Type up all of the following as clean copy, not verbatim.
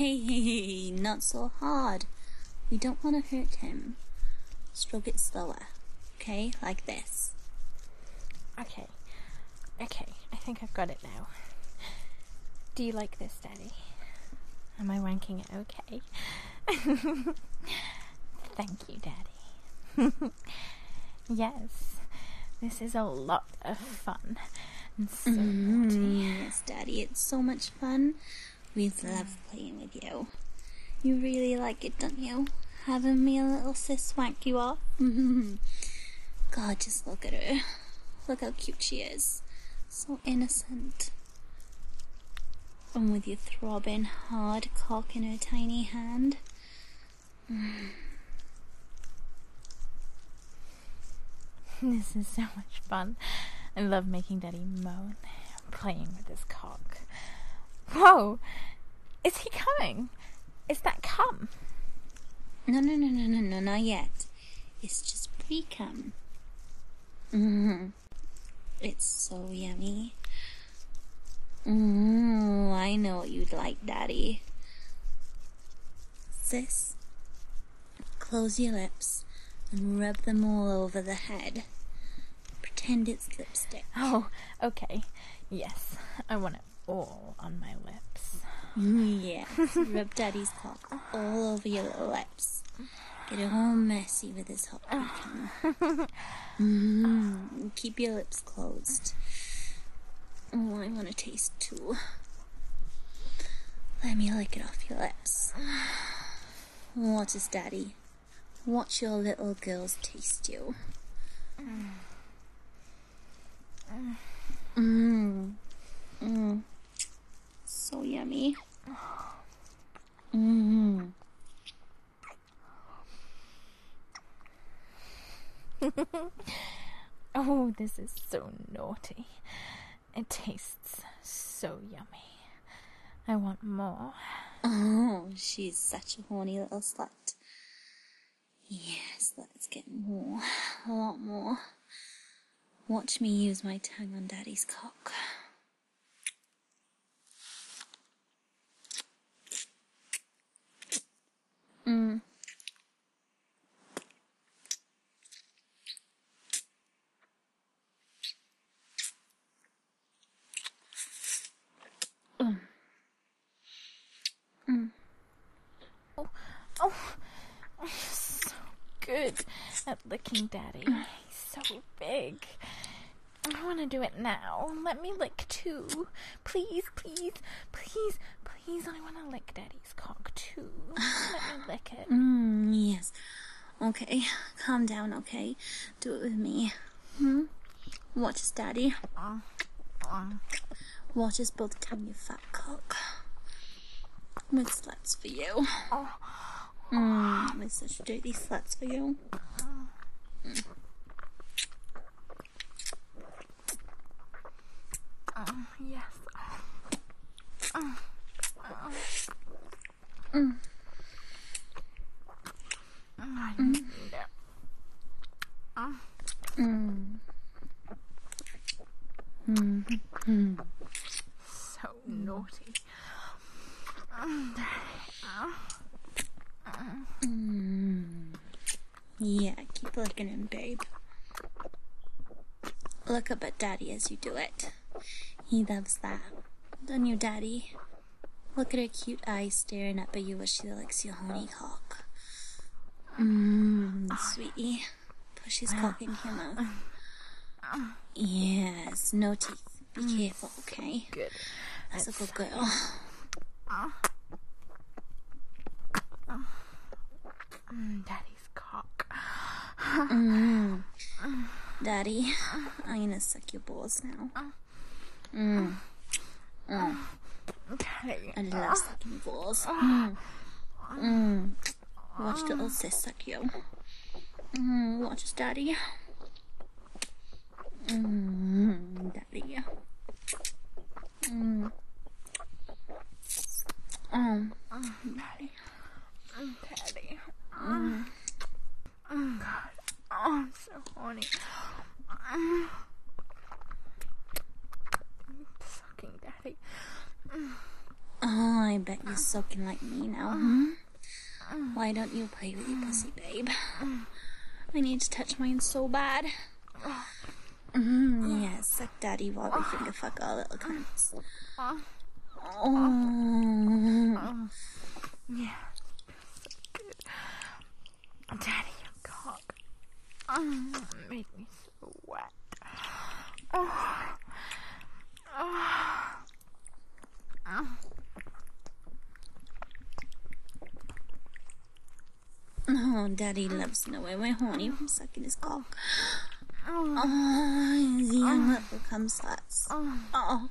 Hey, not so hard. We don't want to hurt him. Stroke it slower, okay? Like this. Okay, I think I've got it now. Do you like this, Daddy? Am I wanking it okay? Thank you, Daddy. Yes, this is a lot of fun. And so naughty. Yes, Daddy, it's so much fun. We love playing with you. You really like it, don't you? Having me a little sis wank you off? God, just look at her. Look how cute she is. So innocent. And with your throbbing hard cock in her tiny hand. This is so much fun. I love making Daddy moan, playing with his cock. Whoa! Is he coming? Is that cum? No, not yet. It's just pre-cum. It's so yummy. I know what you'd like, Daddy. Sis, close your lips and rub them all over the head. Pretend it's lipstick. Oh, okay. Yes, I want it all on my lips. Yes, rub Daddy's cock all over your little lips. Get it all messy with his hot pre-cum. Keep your lips closed. Oh, I want to taste too. Let me lick it off your lips. What is Daddy? Watch your little girls taste you. So yummy. Oh, this is so naughty. It tastes so yummy. I want more. Oh, she's such a horny little slut. Yes, let's get more. A lot more. Watch me use my tongue on Daddy's cock. Oh, I'm so good at licking Daddy. He's so big. I want to do it now. Let me lick too. Please, please, please, please. I want to lick Daddy's cock too. Let me lick it. Yes. Okay, calm down, okay? Do it with me. Watch us, Daddy. Watch us both tongue your fat cock. With sluts for you. With such dirty sluts for you. Yes. I need it. So naughty. Yeah, keep licking him, babe. Look up at Daddy as you do it. He loves that. Don't you, Daddy? Look at her cute eyes staring up at you as she licks your honey cock. Sweetie. Push his cock into your mouth. Yes, no teeth. Be careful, okay? Good. That's a good girl. Daddy's cock. Daddy, I'm gonna suck your balls now. Daddy. I love sucking balls. Watch little sis suck you. Watch us, Daddy. Daddy. Daddy. Daddy. God. Oh, I'm so horny. Sucking Daddy. Oh, I bet you're sucking like me now, hmm? Why don't you play with your pussy, babe? I need to touch mine so bad. Yes, suck daddy while we finger fuck our little cunts. Oh. Yeah. Daddy, your cock. Made me so wet. Oh, daddy loves knowing we're horny from sucking his cock. Oh, his young little cum sluts. Oh.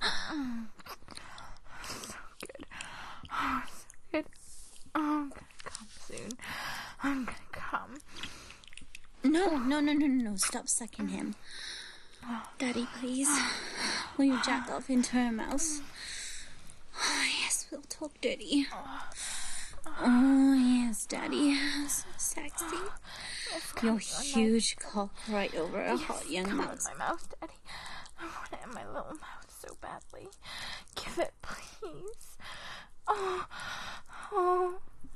So good. Oh, so good. Oh, I'm gonna come soon. I'm gonna come. No. Stop sucking him. Daddy, please. Will you jack off into her mouth? Oh, yes, we'll talk dirty. Oh, yes, Daddy. So sexy. Your huge cock right over a hot young mouth. My mouth, Daddy. I want it in my little mouth so badly. Give it, please. Oh.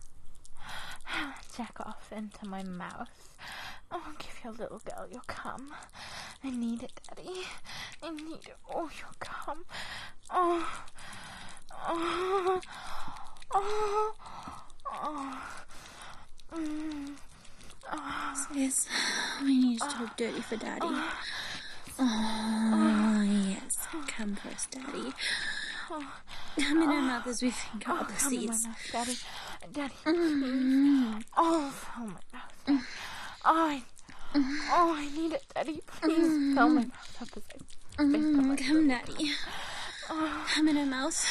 Jack off into my mouth. Oh, give your little girl your cum. I need it, Daddy. I need it. Oh, your cum. Sis, we need to talk dirty for Daddy. Oh, yes. Come first, Daddy. Come in her mouth as we finger up the seats. Daddy, please. Oh, fill my mouth. I need it, Daddy. Please fill my mouth up as I come, Daddy. Come in her mouth.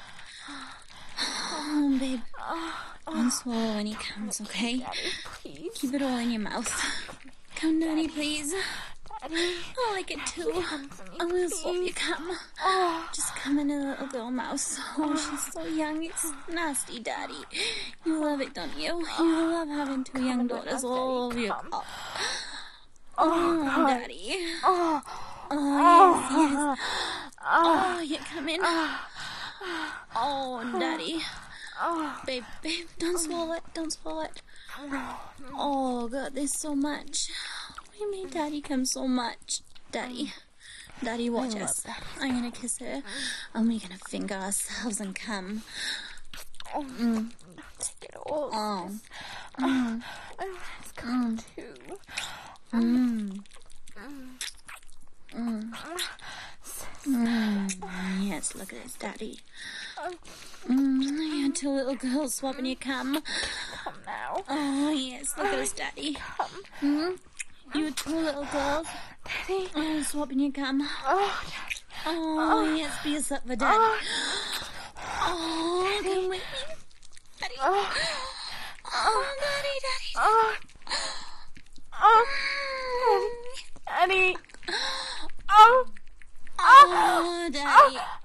Oh, babe. Don't swallow when he comes, okay? Daddy, please. Keep it all in your mouth. Come, Daddy, please. Daddy. I like it too. I will swap your cum. Just come in a little girl mouse. Oh, she's so young. It's nasty, Daddy. You love it, don't you? You love having two young daughters all over your cock. Oh, Daddy. Yes. Oh, you're coming. Oh, Daddy. Babe, don't swallow it. Oh, God, there's so much. We made Daddy come so much. Daddy, watch us. I'm gonna kiss her, and we're gonna finger ourselves and come. Take it all. Oh. I want to come too. Yes, look at this, Daddy. You're two little girls swapping your cum. Come now. Oh, yes, look at us, Daddy. Come. You two little girls. Daddy. Oh, swapping your cum. Oh, Daddy. Oh, yes, be a suck for Daddy. Oh, come with me. Daddy. Oh, Daddy. Daddy. Oh, Daddy.